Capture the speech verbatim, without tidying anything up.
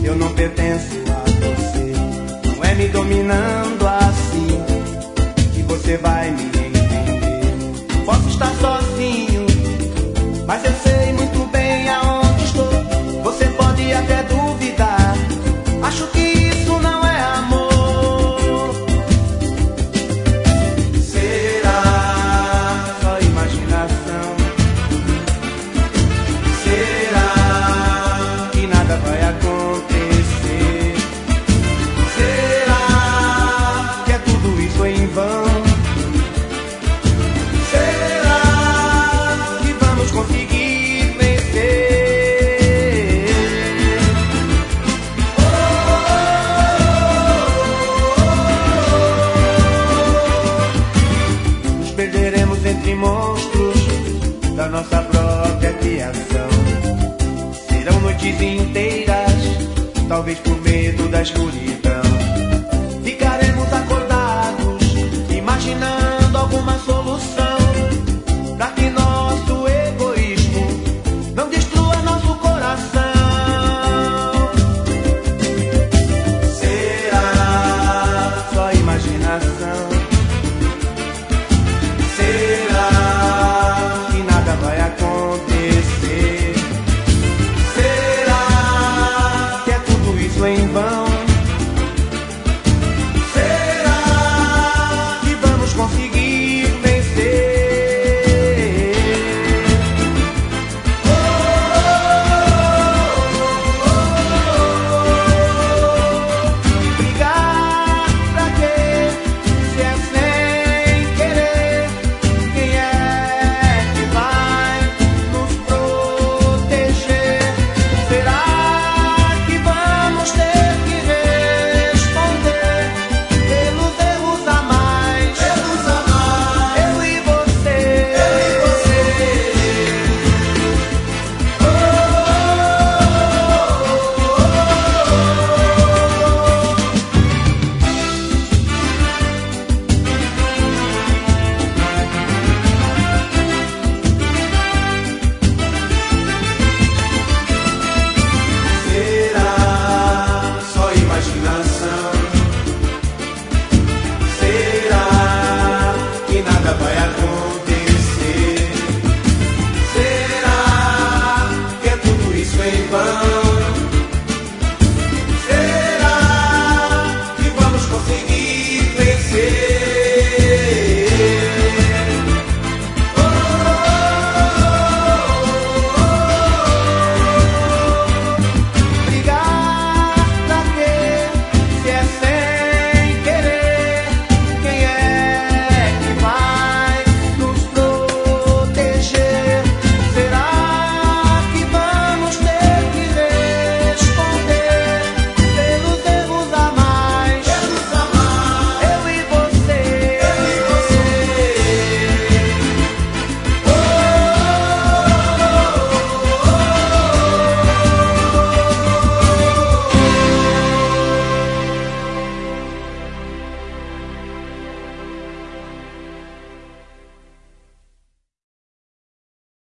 eu não pertenço a você. Não é me dominando assim que você vai me entender. Posso estar sozinho, mas eu sei muito bem aonde estou. Você pode até duvidar, acho que isso não é amor. Será só imaginação? Será que nada vai acontecer? Será que é tudo isso em vão? Será que vamos conseguir vencer? Nos perderemos entre monstros da nossa própria criação. Serão noites inteiras, talvez por medo da escuridão.